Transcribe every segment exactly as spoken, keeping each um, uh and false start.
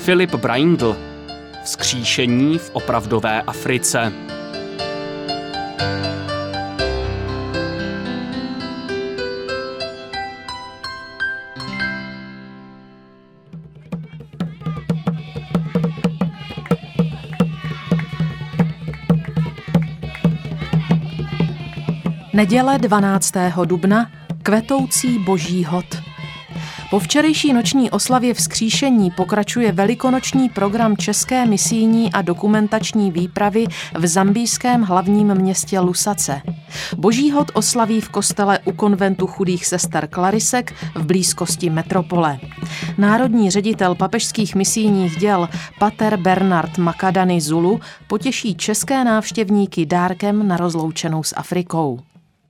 Filip Braindl. Vzkříšení v opravdové Africe. Neděle dvanáctého dubna, kvetoucí boží hod. Po včerejší noční oslavě vzkříšení pokračuje velikonoční program České misijní a dokumentační výpravy v zambijském hlavním městě Lusace. Boží hod oslaví v kostele u konventu chudých sester Klarisek v blízkosti metropole. Národní ředitel papežských misijních děl pater Bernard Makadany Zulu potěší české návštěvníky dárkem na rozloučenou s Afrikou.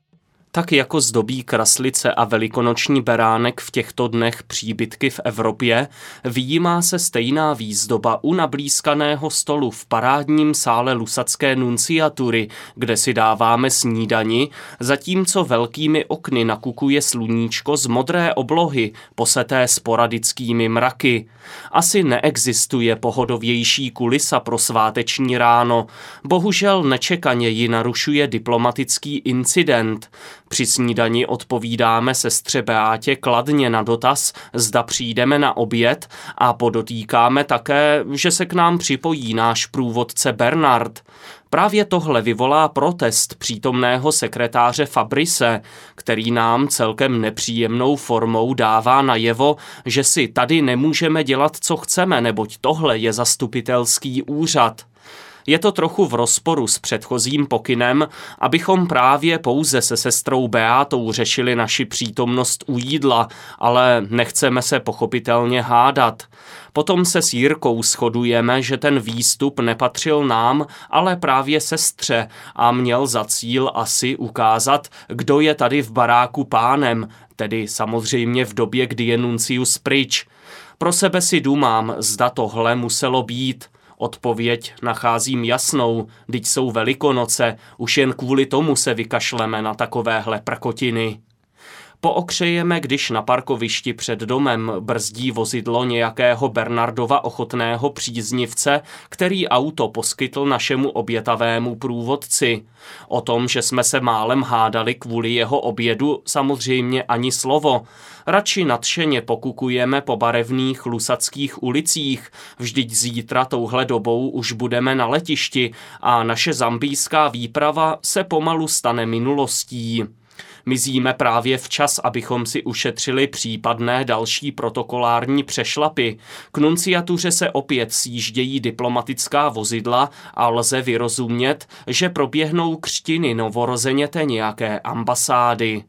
Tak jako zdobí kraslice a velikonoční beránek v těchto dnech příbytky v Evropě, vyjímá se stejná výzdoba u nablízkaného stolu v parádním sále lusacké nunciatury, kde si dáváme snídani, zatímco velkými okny nakukuje sluníčko z modré oblohy, poseté sporadickými mraky. Asi neexistuje pohodovější kulisa pro sváteční ráno. Bohužel nečekaně ji narušuje diplomatický incident. Při snídani odpovídáme sestře Beátě kladně na dotaz, zda přijdeme na oběd, a podotýkáme také, že se k nám připojí náš průvodce Bernard. Právě tohle vyvolá protest přítomného sekretáře Fabrice, který nám celkem nepříjemnou formou dává najevo, že si tady nemůžeme dělat, co chceme, neboť tohle je zastupitelský úřad. Je to trochu v rozporu s předchozím pokynem, abychom právě pouze se sestrou Beátou řešili naši přítomnost u jídla, ale nechceme se pochopitelně hádat. Potom se s Jirkou shodujeme, že ten výstup nepatřil nám, ale právě sestře a měl za cíl asi ukázat, kdo je tady v baráku pánem, tedy samozřejmě v době, kdy je nuncius pryč. Pro sebe si dumám, zda tohle muselo být. Odpověď nacházím jasnou, vždyť jsou Velikonoce, už jen kvůli tomu se vykašleme na takovéhle prkotiny. Pookřejeme, když na parkovišti před domem brzdí vozidlo nějakého Bernardova ochotného příznivce, který auto poskytl našemu obětavému průvodci. O tom, že jsme se málem hádali kvůli jeho obědu, samozřejmě ani slovo. Radši nadšeně pokukujeme po barevných lusackých ulicích, vždyť zítra touhle dobou už budeme na letišti a naše zambijská výprava se pomalu stane minulostí. Mizíme právě včas, abychom si ušetřili případné další protokolární přešlapy. K nunciatuře se opět sjíždějí diplomatická vozidla a lze vyrozumět, že proběhnou křtiny novorozeněte nějaké ambasády.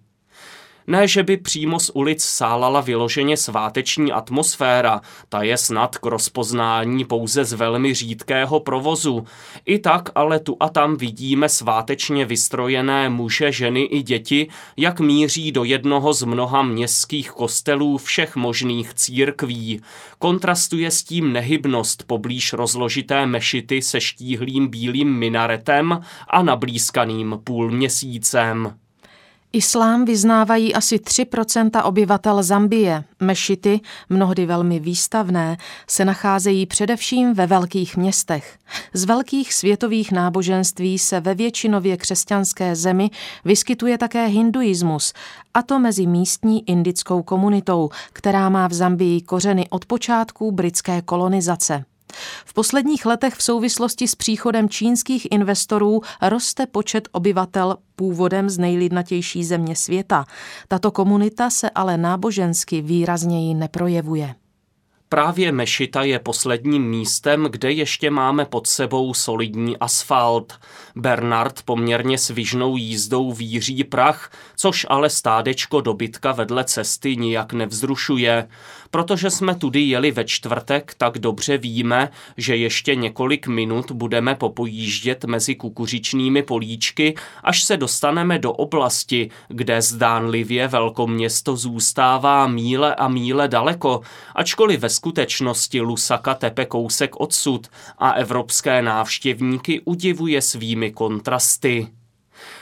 Ne, že by přímo z ulic sálala vyloženě sváteční atmosféra, ta je snad k rozpoznání pouze z velmi řídkého provozu. I tak ale tu a tam vidíme svátečně vystrojené muže, ženy i děti, jak míří do jednoho z mnoha městských kostelů všech možných církví. Kontrastuje s tím nehybnost poblíž rozložité mešity se štíhlým bílým minaretem a nablízkaným půlměsícem. Islám vyznávají asi tři procenta obyvatel Zambie. Mešity, mnohdy velmi výstavné, se nacházejí především ve velkých městech. Z velkých světových náboženství se ve většinově křesťanské zemi vyskytuje také hinduismus, a to mezi místní indickou komunitou, která má v Zambii kořeny od počátků britské kolonizace. V posledních letech v souvislosti s příchodem čínských investorů roste počet obyvatel původem z nejlidnatější země světa. Tato komunita se ale nábožensky výrazněji neprojevuje. Právě mešita je posledním místem, kde ještě máme pod sebou solidní asfalt. Bernard poměrně svižnou jízdou víří prach, což ale stádečko dobytka vedle cesty nijak nevzrušuje. Protože jsme tudy jeli ve čtvrtek, tak dobře víme, že ještě několik minut budeme popojíždět mezi kukuřičnými políčky, až se dostaneme do oblasti, kde zdánlivě velkoměsto zůstává míle a míle daleko, ačkoliv ve skutečnosti Lusaka tepe kousek odsud a evropské návštěvníky udivuje svými kontrasty.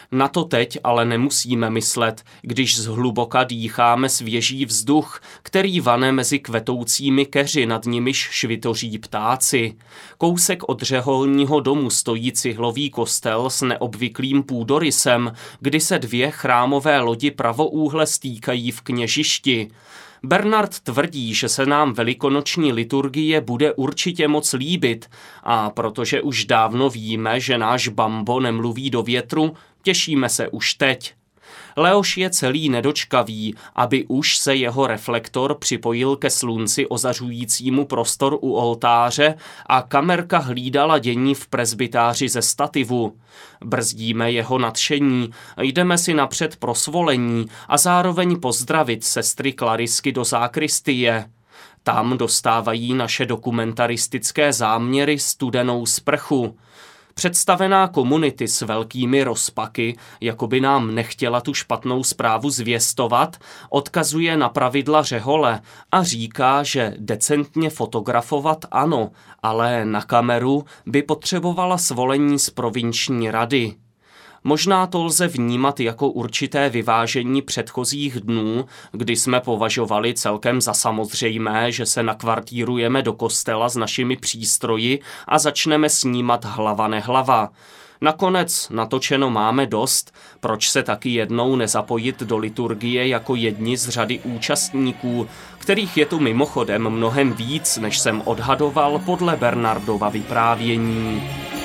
Na to teď ale nemusíme myslet, když zhluboka dýcháme svěží vzduch, který vane mezi kvetoucími keři, nad nimiž švitoří ptáci. Kousek od řeholního domu stojí cihlový kostel s neobvyklým půdorysem, kdy se dvě chrámové lodi pravoúhle stýkají v kněžišti. Bernard tvrdí, že se nám velikonoční liturgie bude určitě moc líbit a protože už dávno víme, že náš Bambo nemluví do větru, těšíme se už teď. Leoš je celý nedočkavý, aby už se jeho reflektor připojil ke slunci ozařujícímu prostor u oltáře a kamerka hlídala dění v presbytáři ze stativu. Brzdíme jeho nadšení, jdeme si napřed pro svolení a zároveň pozdravit sestry Klarisky do zákristie. Tam dostávají naše dokumentaristické záměry studenou sprchu. Představená komunity s velkými rozpaky, jako by nám nechtěla tu špatnou zprávu zvěstovat, odkazuje na pravidla řehole a říká, že decentně fotografovat ano, ale na kameru by potřebovala svolení z provinční rady. Možná to lze vnímat jako určité vyvážení předchozích dnů, kdy jsme považovali celkem za samozřejmé, že se nakvartírujeme do kostela s našimi přístroji a začneme snímat hlava nehlava. Nakonec natočeno máme dost, proč se taky jednou nezapojit do liturgie jako jedni z řady účastníků, kterých je tu mimochodem mnohem víc, než jsem odhadoval podle Bernardova vyprávění.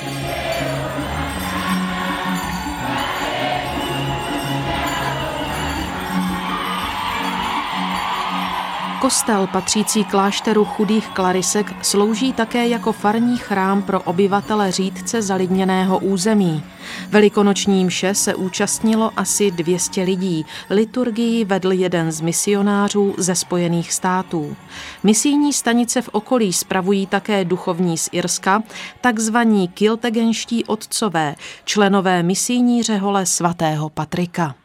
Kostel patřící klášteru chudých klarisek slouží také jako farní chrám pro obyvatele řídce zalidněného území. Velikonoční mše se účastnilo asi dvě stě lidí. Liturgii vedl jeden z misionářů ze Spojených států. Misijní stanice v okolí spravují také duchovní z Irska, takzvaní kiltegenští otcové, členové misijní řehole svatého Patrika.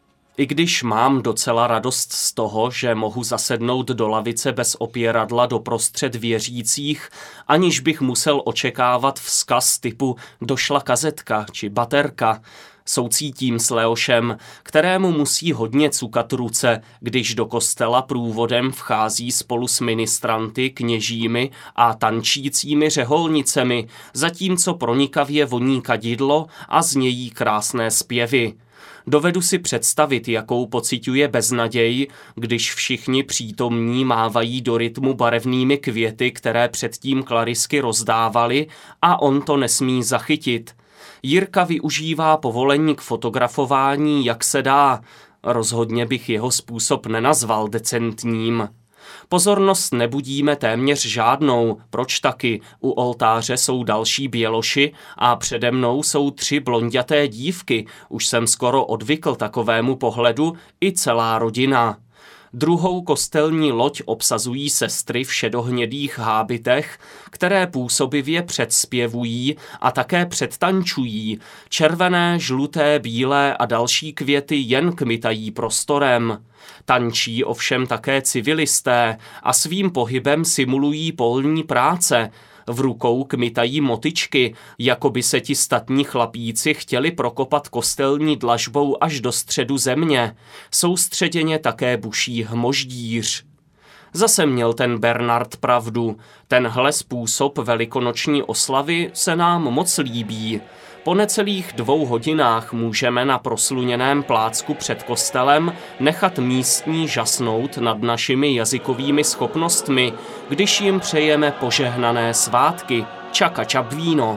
I když mám docela radost z toho, že mohu zasednout do lavice bez opěradla doprostřed věřících, aniž bych musel očekávat vzkaz typu došla kazetka či baterka, soucítím s Leošem, kterému musí hodně cukat ruce, když do kostela průvodem vchází spolu s ministranty, kněžími a tančícími řeholnicemi, zatímco pronikavě voní kadidlo a znějí krásné zpěvy. Dovedu si představit, jakou pociťuje beznaděj, když všichni přítomní mávají do rytmu barevnými květy, které předtím klarisky rozdávali, a on to nesmí zachytit. Jirka využívá povolení k fotografování, jak se dá. Rozhodně bych jeho způsob nenazval decentním. Pozornost nebudíme téměř žádnou, proč taky? U oltáře jsou další běloši a přede mnou jsou tři blonďaté dívky, už jsem skoro odvykl takovému pohledu, i celá rodina. Druhou kostelní loď obsazují sestry v šedohnědých hábitech, které působivě předspěvují a také předtančují. Červené, žluté, bílé a další květy jen kmitají prostorem. Tančí ovšem také civilisté a svým pohybem simulují polní práce. V rukou kmitají motyčky, jako by se ti statní chlapíci chtěli prokopat kostelní dlažbou až do středu země. Soustředěně také buší hmoždíř. Zase měl ten Bernard pravdu. Tenhle způsob velikonoční oslavy se nám moc líbí. Po necelých dvou hodinách můžeme na prosluněném plácku před kostelem nechat místní žasnout nad našimi jazykovými schopnostmi, když jim přejeme požehnané svátky. Čaka čabvíno.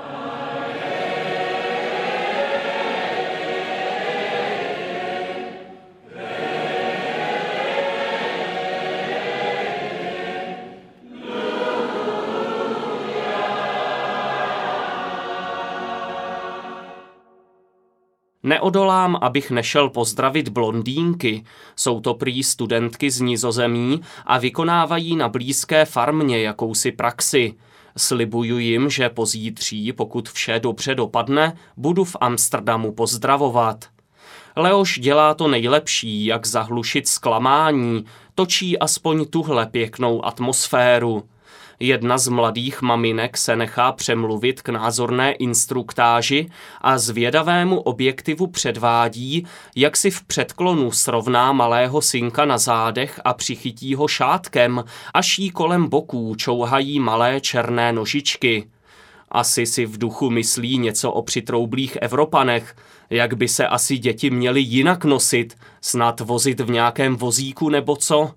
Neodolám, abych nešel pozdravit blondýnky. Jsou to prý studentky z Nizozemí a vykonávají na blízké farmě jakousi praxi. Slibuju jim, že pozítří, pokud vše dobře dopadne, budu v Amsterdamu pozdravovat. Leoš dělá to nejlepší, jak zahlušit zklamání, točí aspoň tuhle pěknou atmosféru. Jedna z mladých maminek se nechá přemluvit k názorné instruktáži a zvědavému objektivu předvádí, jak si v předklonu srovná malého synka na zádech a přichytí ho šátkem, až jí kolem boků čouhají malé černé nožičky. Asi si v duchu myslí něco o přitroublých Evropanech, jak by se asi děti měly jinak nosit, snad vozit v nějakém vozíku nebo co?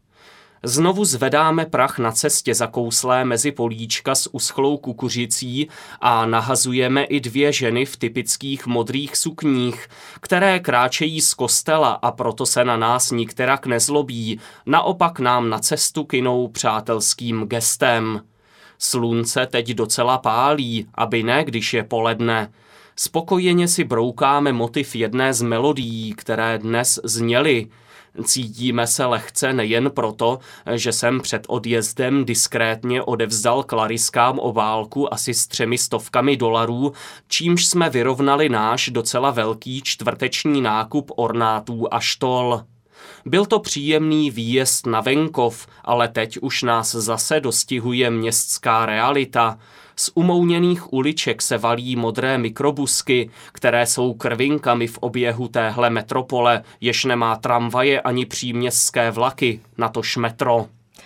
Znovu zvedáme prach na cestě zakouslé mezi políčka s uschlou kukuřicí a nahazujeme i dvě ženy v typických modrých sukních, které kráčejí z kostela a proto se na nás nikterak nezlobí, naopak nám na cestu kynou přátelským gestem. Slunce teď docela pálí, aby ne, když je poledne. Spokojeně si broukáme motiv jedné z melodií, které dnes zněly. Cítíme se lehce nejen proto, že jsem před odjezdem diskrétně odevzdal klariskám obálku asi s třemi stovkami dolarů, čímž jsme vyrovnali náš docela velký čtvrteční nákup ornátů a štol. Byl to příjemný výjezd na venkov, ale teď už nás zase dostihuje městská realita. Z umouněných uliček se valí modré mikrobusky, které jsou krvinkami v oběhu téhle metropole, jež nemá tramvaje ani příměstské vlaky, natož metro.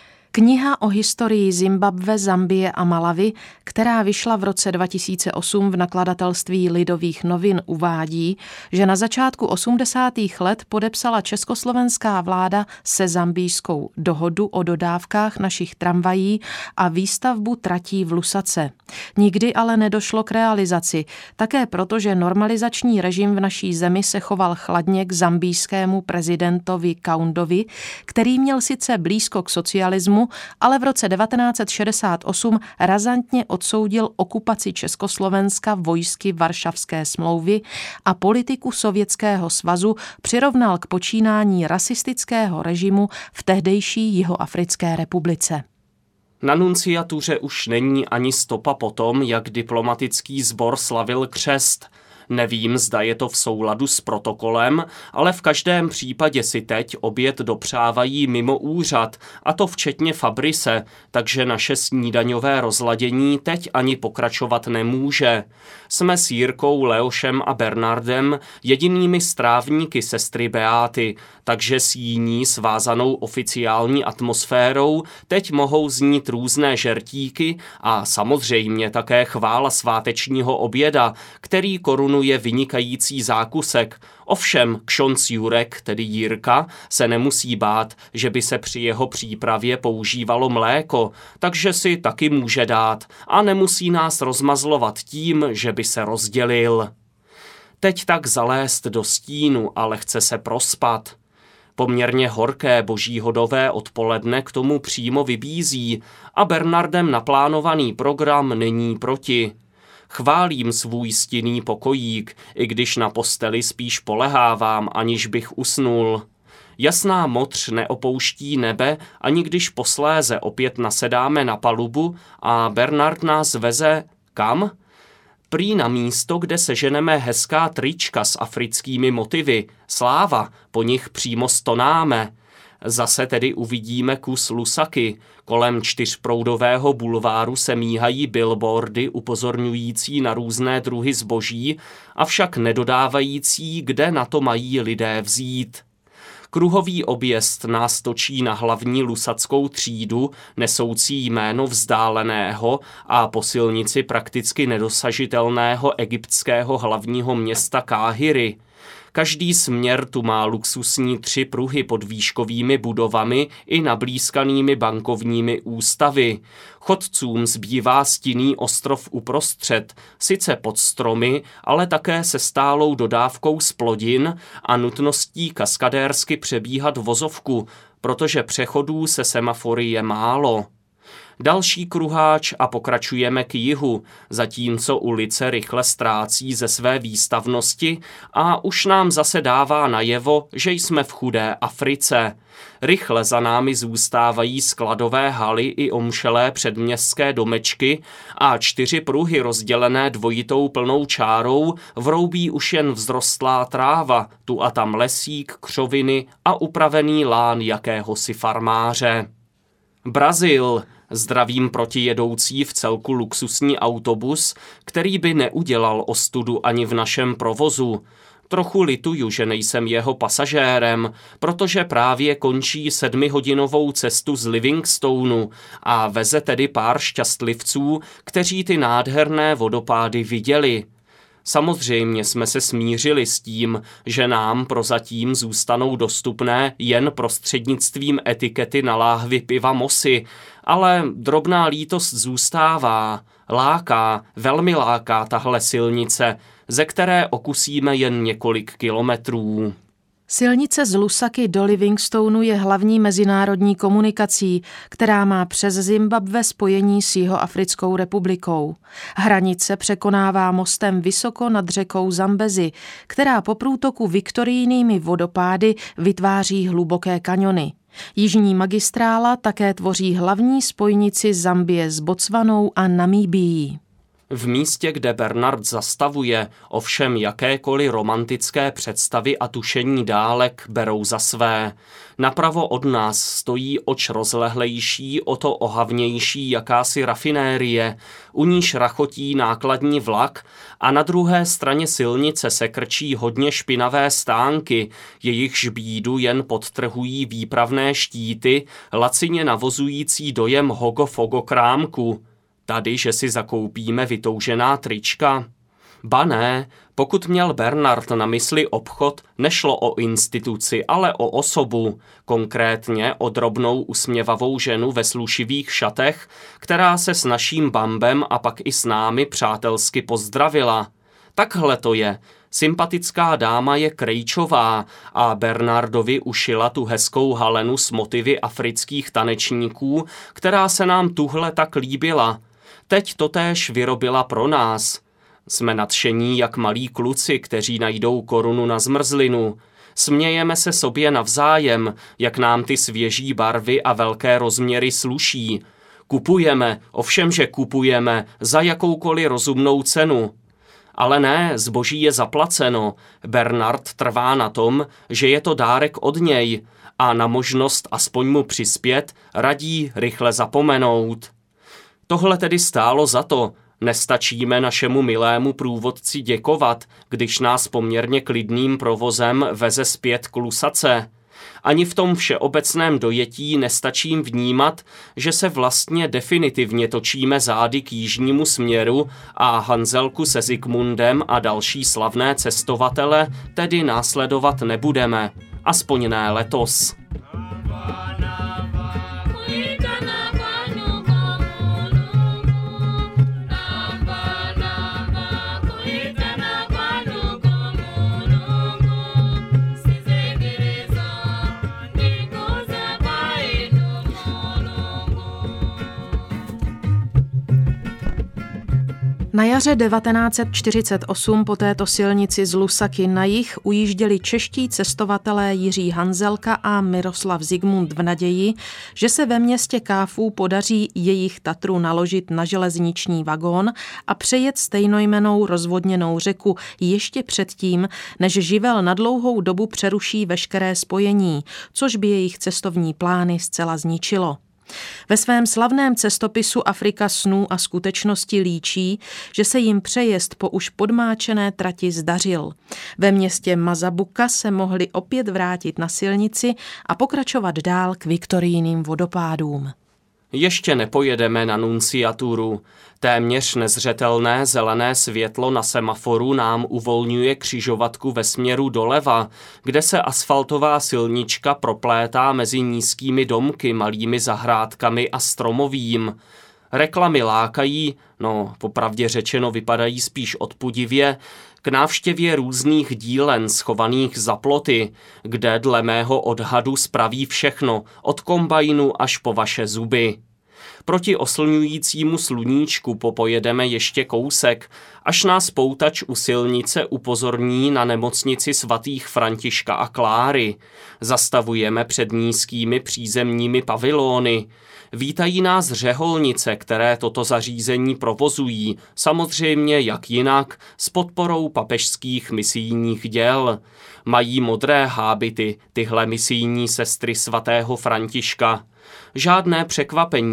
Kniha o historii Zimbabwe, Zambie a Malawi, která vyšla v roce dva tisíce osm v nakladatelství Lidových novin, uvádí, že na začátku osmdesátých let podepsala československá vláda se zambijskou dohodu o dodávkách našich tramvají a výstavbu tratí v Lusace. Nikdy ale nedošlo k realizaci, také proto, že normalizační režim v naší zemi se choval chladně k zambijskému prezidentovi Kaundovi, který měl sice blízko k socialismu, ale v roce devatenáct set šedesát osm razantně odsoudil okupaci Československa vojsky Varšavské smlouvy a politiku Sovětského svazu přirovnal k počínání rasistického režimu v tehdejší Jihoafrické republice. Na nunciatuře už není ani stopa po tom, jak diplomatický sbor slavil křest. Nevím, zda je to v souladu s protokolem, ale v každém případě si teď oběd dopřávají mimo úřad, a to včetně Fabrice, takže naše snídaňové rozladění teď ani pokračovat nemůže. Jsme s Jirkou, Leošem a Bernardem jedinými strávníky sestry Beáty, takže s jí svázanou oficiální atmosférou teď mohou znít různé žertíky a samozřejmě také chvála svátečního oběda, který korunuje je vynikající zákusek. Ovšem kšonc Jurek, tedy Jirka, se nemusí bát, že by se při jeho přípravě používalo mléko, takže si taky může dát a nemusí nás rozmazlovat tím, že by se rozdělil. Teď tak zalézt do stínu a lehce se prospat. Poměrně horké božíhodové odpoledne k tomu přímo vybízí a Bernardem naplánovaný program není proti. Chválím svůj stinný pokojík, i když na posteli spíš polehávám, aniž bych usnul. Jasná modř neopouští nebe, ani když posléze opět nasedáme na palubu a Bernard nás veze kam? Prý na místo, kde seženeme hezká trička s africkými motivy. Sláva, po nich přímo stonáme. Zase tedy uvidíme kus Lusaky. Kolem čtyřproudového bulváru se míhají billboardy upozorňující na různé druhy zboží, avšak nedodávající, kde na to mají lidé vzít. Kruhový objezd nás točí na hlavní lusackou třídu, nesoucí jméno vzdáleného a po silnici prakticky nedosažitelného egyptského hlavního města Káhiry. Každý směr tu má luxusní tři pruhy pod výškovými budovami i nablýskanými bankovními ústavy. Chodcům zbývá stinný ostrov uprostřed, sice pod stromy, ale také se stálou dodávkou zplodin a nutností kaskadérsky přebíhat vozovku, protože přechodů se semafory je málo. Další kruháč a pokračujeme k jihu, zatímco ulice rychle ztrácí ze své výstavnosti a už nám zase dává najevo, že jsme v chudé Africe. Rychle za námi zůstávají skladové haly i omšelé předměstské domečky a čtyři pruhy rozdělené dvojitou plnou čárou vroubí už jen vzrostlá tráva, tu a tam lesík, křoviny a upravený lán jakéhosi farmáře. Brazil, Zdravím protijedoucí v celku luxusní autobus, který by neudělal ostudu ani v našem provozu. Trochu lituju, že nejsem jeho pasažérem, protože právě končí sedmihodinovou cestu z Livingstonu a veze tedy pár šťastlivců, kteří ty nádherné vodopády viděli. Samozřejmě jsme se smířili s tím, že nám prozatím zůstanou dostupné jen prostřednictvím etikety na láhvi piva Mosi, ale drobná lítost zůstává, láká, velmi láká tahle silnice, ze které okusíme jen několik kilometrů. Silnice z Lusaki do Livingstonu je hlavní mezinárodní komunikací, která má přes Zimbabwe spojení s Jihoafrickou republikou. Hranice překonává mostem vysoko nad řekou Zambezi, která po průtoku viktorijnými vodopády vytváří hluboké kaňony. Jižní magistrála také tvoří hlavní spojnici Zambie s Botswanou a Namíbií. V místě, kde Bernard zastavuje, ovšem jakékoliv romantické představy a tušení dálek berou za své. Napravo od nás stojí oč rozlehlejší, o to ohavnější jakási rafinérie, u níž rachotí nákladní vlak a na druhé straně silnice se krčí hodně špinavé stánky, jejichž bídu jen podtrhují výpravné štíty, lacině navozující dojem hogo-fogo krámku. Tady, že si zakoupíme vytoužená trička? Ba ne, pokud měl Bernard na mysli obchod, nešlo o instituci, ale o osobu, konkrétně o drobnou usměvavou ženu ve slušivých šatech, která se s naším Bambem a pak i s námi přátelsky pozdravila. Takhle to je. Sympatická dáma je Krejčová a Bernardovi ušila tu hezkou halenu s motivy afrických tanečníků, která se nám tuhle tak líbila. Teď totéž vyrobila pro nás. Jsme nadšení jak malí kluci, kteří najdou korunu na zmrzlinu. Smějeme se sobě navzájem, jak nám ty svěží barvy a velké rozměry sluší. Kupujeme, ovšem že kupujeme, za jakoukoliv rozumnou cenu. Ale ne, zboží je zaplaceno. Bernard trvá na tom, že je to dárek od něj a na možnost aspoň mu přispět radí rychle zapomenout. Tohle tedy stálo za to. Nestačíme našemu milému průvodci děkovat, když nás poměrně klidným provozem veze zpět k Lusace. Ani v tom všeobecném dojetí nestačím vnímat, že se vlastně definitivně točíme zády k jižnímu směru a Hanzelku se Zikmundem a další slavné cestovatele tedy následovat nebudeme. Aspoň ne letos. Na jaře devatenáct set čtyřicet osm po této silnici z Lusaky na jih ujížděli čeští cestovatelé Jiří Hanzelka a Miroslav Zikmund v naději, že se ve městě Káfú podaří jejich Tatru naložit na železniční vagón a přejet stejnojmennou rozvodněnou řeku ještě předtím, než živel na dlouhou dobu přeruší veškeré spojení, což by jejich cestovní plány zcela zničilo. Ve svém slavném cestopisu Afrika snů a skutečnosti líčí, že se jim přejezd po už podmáčené trati zdařil. Ve městě Mazabuka se mohli opět vrátit na silnici a pokračovat dál k viktorijným vodopádům. Ještě nepojedeme na nunciaturu. Téměř nezřetelné zelené světlo na semaforu nám uvolňuje křižovatku ve směru doleva, kde se asfaltová silnička proplétá mezi nízkými domky, malými zahrádkami a stromovým. Reklamy lákají, no popravdě řečeno vypadají spíš odpudivě, k návštěvě různých dílen schovaných za ploty, kde dle mého odhadu spraví všechno, od kombajnu až po vaše zuby. Proti oslňujícímu sluníčku popojedeme ještě kousek, až nás poutač u silnice upozorní na nemocnici svatých Františka a Kláry. Zastavujeme před nízkými přízemními pavilóny. Vítají nás řeholnice, které toto zařízení provozují, samozřejmě jak jinak, s podporou papežských misijních děl. Mají modré hábity, tyhle misijní sestry svatého Františka. Žádné překvapení, že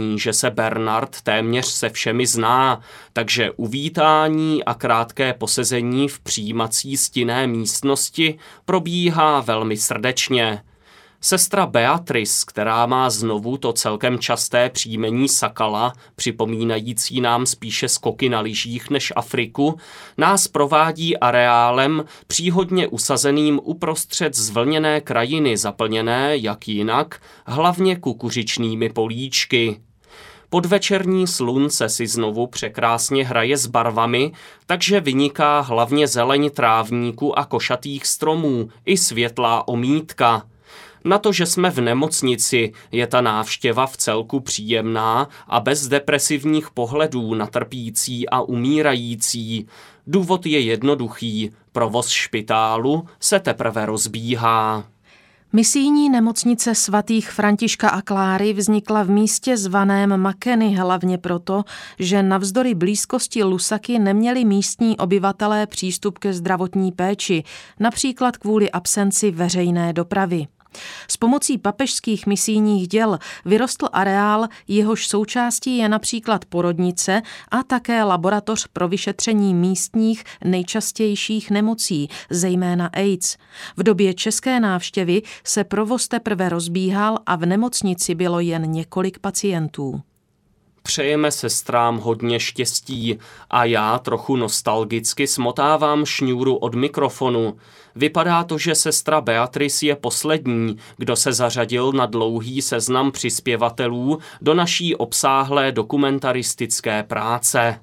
se Bernard téměř se všemi zná, takže uvítání a krátké posezení v přijímací stinné místnosti probíhá velmi srdečně. Sestra Beatrice, která má znovu to celkem časté příjmení Sakala, připomínající nám spíše skoky na lyžích než Afriku, nás provádí areálem příhodně usazeným uprostřed zvlněné krajiny zaplněné, jak jinak, hlavně kukuřičnými políčky. Podvečerní slunce si znovu překrásně hraje s barvami, takže vyniká hlavně zeleň trávníku a košatých stromů i světlá omítka. Na to, že jsme v nemocnici, je ta návštěva vcelku příjemná a bez depresivních pohledů na trpící a umírající. Důvod je jednoduchý, provoz špitálu se teprve rozbíhá. Misijní nemocnice svatých Františka a Kláry vznikla v místě zvaném Makeny hlavně proto, že navzdory blízkosti Lusaky neměli místní obyvatelé přístup ke zdravotní péči, například kvůli absenci veřejné dopravy. S pomocí papežských misijních děl vyrostl areál, jehož součástí je například porodnice a také laboratoř pro vyšetření místních nejčastějších nemocí, zejména AIDS. V době české návštěvy se provoz teprve rozbíhal a v nemocnici bylo jen několik pacientů. Přejeme sestrám hodně štěstí a já trochu nostalgicky smotávám šňůru od mikrofonu. Vypadá to, že sestra Beatrice je poslední, kdo se zařadil na dlouhý seznam přispěvatelů do naší obsáhlé dokumentaristické práce.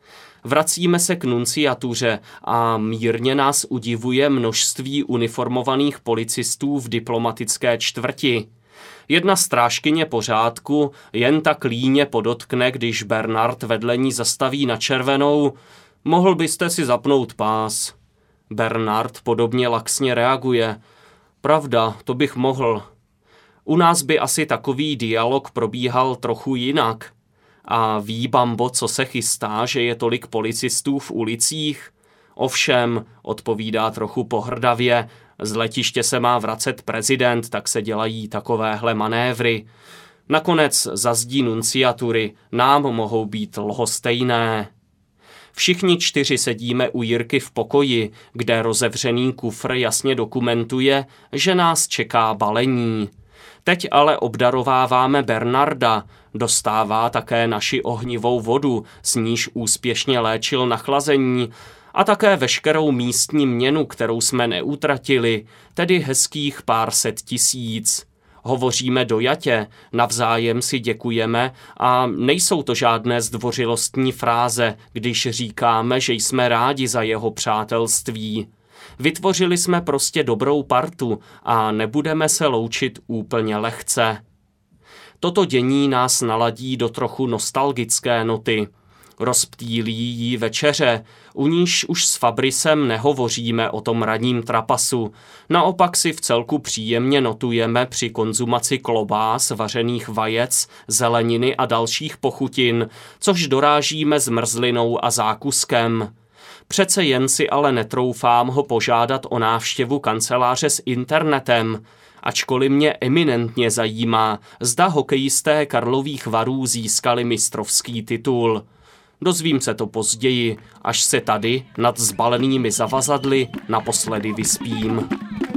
Vracíme se k nunciatuře a mírně nás udivuje množství uniformovaných policistů v diplomatické čtvrti. Jedna strážkyně pořádku jen tak líně podotkne, když Bernard vedle ní zastaví na červenou: mohl byste si zapnout pás. Bernard podobně laxně reaguje: pravda, to bych mohl. U nás by asi takový dialog probíhal trochu jinak. A ví Bambo, co se chystá, že je tolik policistů v ulicích? Ovšem, odpovídá trochu pohrdavě, z letiště se má vracet prezident, tak se dělají takovéhle manévry. Nakonec za zdí nunciatury nám mohou být lhostejné. Všichni čtyři sedíme u Jirky v pokoji, kde rozevřený kufr jasně dokumentuje, že nás čeká balení. Teď ale obdarováváme Bernarda, dostává také naši ohnivou vodu, s níž úspěšně léčil nachlazení, a také veškerou místní měnu, kterou jsme neutratili, tedy hezkých pár set tisíc. Hovoříme dojatě, navzájem si děkujeme a nejsou to žádné zdvořilostní fráze, když říkáme, že jsme rádi za jeho přátelství. Vytvořili jsme prostě dobrou partu a nebudeme se loučit úplně lehce. Toto dění nás naladí do trochu nostalgické noty. Rozptýlí jí večeře, u níž už s Fabrisem nehovoříme o tom ranním trapasu. Naopak si vcelku příjemně notujeme při konzumaci klobás, vařených vajec, zeleniny a dalších pochutin, což dorážíme zmrzlinou a zákuskem. Přece jen si ale netroufám ho požádat o návštěvu kanceláře s internetem, ačkoliv mě eminentně zajímá, zda hokejisté Karlových Varů získali mistrovský titul. Dozvím se to později, až se tady nad zbalenými zavazadly naposledy vyspím.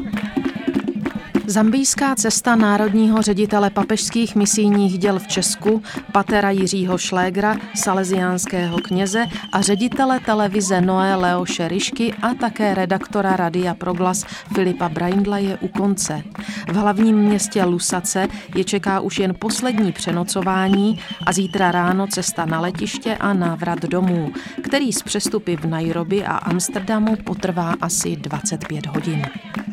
Zambijská cesta národního ředitele papežských misijních děl v Česku, patera Jiřího Šlégra, salesiánského kněze a ředitele televize Noé Leoše Ryšky a také redaktora Radia Proglas Filipa Braindla je u konce. V hlavním městě Lusace je čeká už jen poslední přenocování a zítra ráno cesta na letiště a návrat domů, který s přestupy v Nairobi a Amsterdamu potrvá asi dvacet pět hodin.